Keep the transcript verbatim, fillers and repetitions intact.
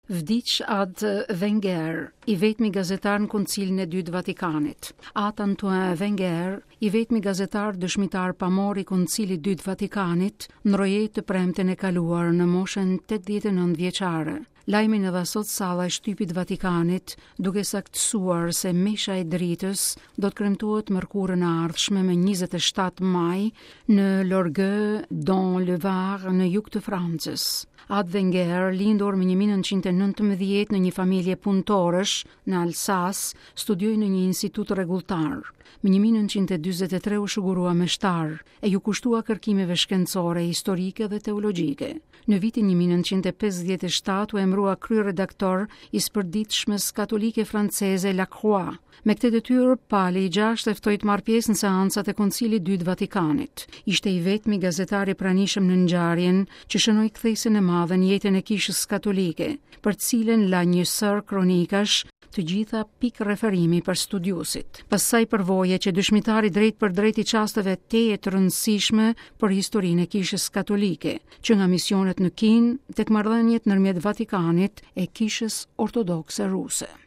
Vdiq Ad Wenger, i vetmi gazetar në Koncilin e dytë Vatikanit. Ad Antoine Wenger, i vetmi gazetar dëshmitar pamor i Koncilit dytë Vatikanit, ndrojej të premten e kaluar në moshën tetëdhjetë e nëntë vjeçare. Lajmin edhe sot salla e shtypit Vatikanit, duke saktësuar se mesha e dritës do të kremtohet mërkurën e ardhshme me njëzet e shtatë maj në Lorgueux dans le Var në jug të Francës. Ad Wenger, lindur me një mijë e nëntëqind e nëntëmbëdhjetë në një familje punëtorësh në Alsas, studioi në një institut rregulltar. Në një mijë e nëntëqind e dyzet e tre u shëgurua meshtar e ju kushtua kërkimeve shkencore, historike dhe teologjike. Në vitin një mijë e nëntëqind e pesëdhjetë e shtatë u emërua kryeredaktor i sëpërditshmes katolike franceze La Croix. Me këtë detyrë, Pali i gjashtë e ftoi të marrë pjesë në seancat e Koncilit dytë Vatikanit. Ishte i vetmi gazetar i pranishëm në ngjarjen që shënoi kthesën e madhe në jetën e kishës katolike, për të cilën la një sër kronikash, të gjitha pikë referimi për studiusit. Pas saj përvoje që dëshmitari drejt për drejt i çasteve teje të rëndësishme për historinë e kishës katolike, që nga misionet në Kinë tek marrëdhëniet ndërmjet Vatikanit e kishës ortodokse ruse.